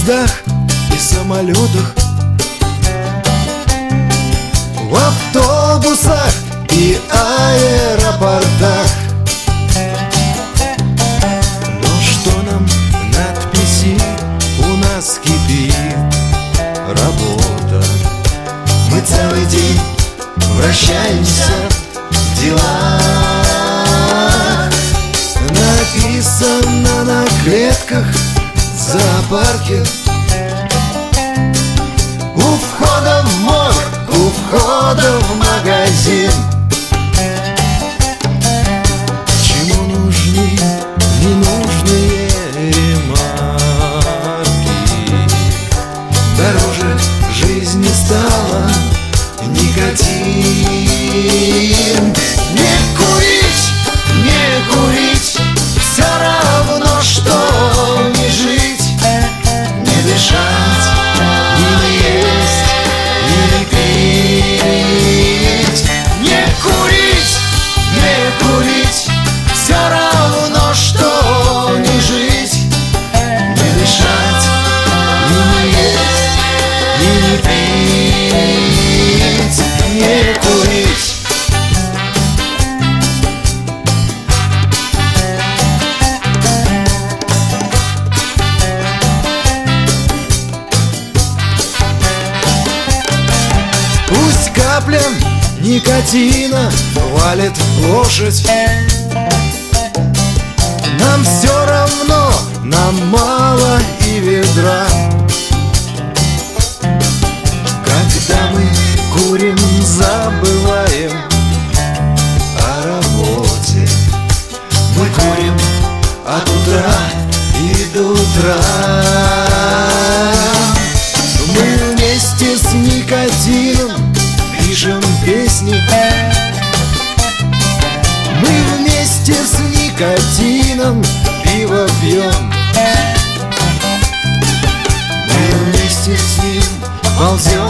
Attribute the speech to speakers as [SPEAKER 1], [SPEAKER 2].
[SPEAKER 1] поездах и самолетах, в автобусах и аэропортах. Но что нам надписи, у нас кипит работа. Мы целый день вращаемся в делах. Написано на клетках в зоопарке: у входа в морг, у входа в магазин. Чему нужны ненужные ремарки? Дороже жизни стала никотин. Не курить, не курить, все равно, что не жить, не дышать, не есть, не пить. Не курить, не курить, все равно, что не жить, не дышать, не есть, не пить. Не курить. Пусть капля никотина валит в лошадь, нам все равно, нам мало и ведра. Когда мы курим, забываем о работе. Мы курим от утра и до утра. Мы вместе с никотином пишем песни. Мы вместе с никотином пиво пьем. Мы вместе с ним ползем